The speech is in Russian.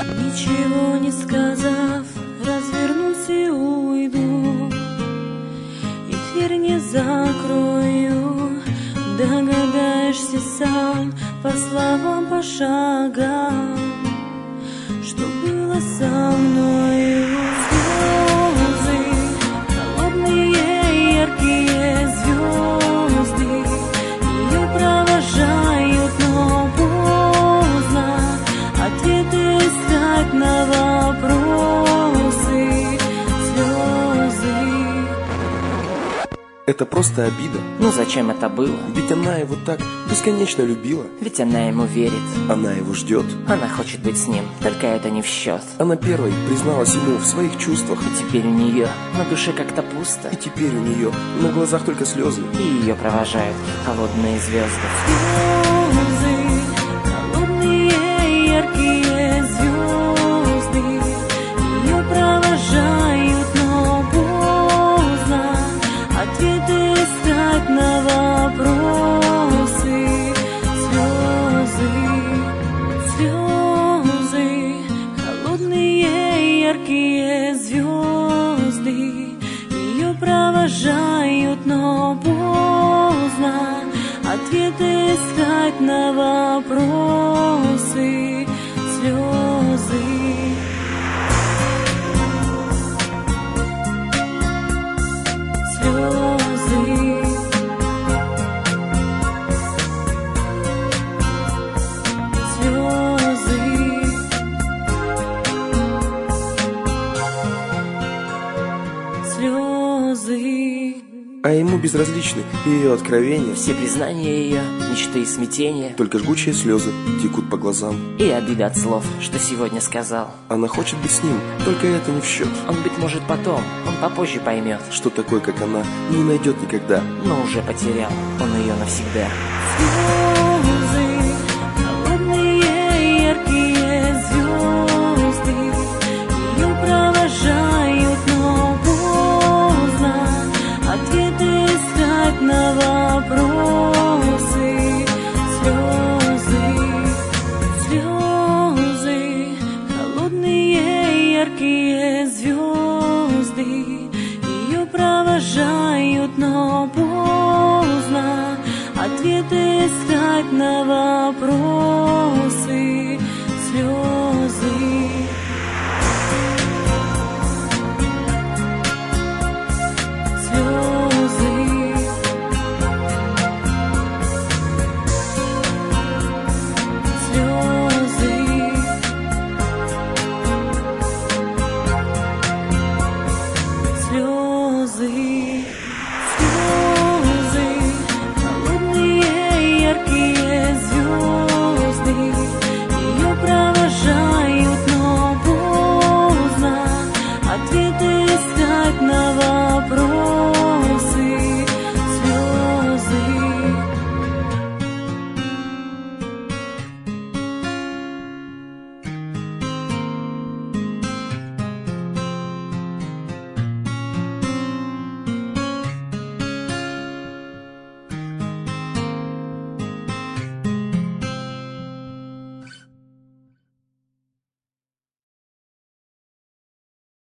Ничего не сказав, развернусь и уйду, и дверь не закрою. Догадаешься сам по словам, по шагам, что было со мною. Слезы, холодные яркие звезды, ее провожают, но поздно ответы искать на вопросы. Слезы. Это просто обида. Ну зачем это было? Ведь она его так бесконечно любила. Ведь она ему верит. Она его ждет. Она хочет быть с ним, только это не в счет. Она первой призналась ему в своих чувствах. И теперь у нее на душе как-то пусто. И теперь у нее на глазах только слезы. И ее провожают холодные звезды. Слезы, холодные яркие звезды, ее провожают, но поздно ответы искать на вопросы. Слезы, слезы, холодные яркие звезды, ее провожают, но поздно ответы искать на вопросы. Слезы. Слезы. А ему безразличны ее откровения. Все признания ее, мечты и смятения, Только жгучие слезы текут по глазам. и обида от слов, что сегодня сказал. Она хочет быть с ним, только это не в счет. Он, быть может, потом, он попозже поймет, Что такой, как она, не найдет никогда. но уже потерял он ее навсегда. Слезы, холодные яркие звезды, ее провожают, но поздно ответы искать на вопросы. Слезы, слезы, холодные яркие звезды, ее провожают, но поздно ответы искать на вопросы.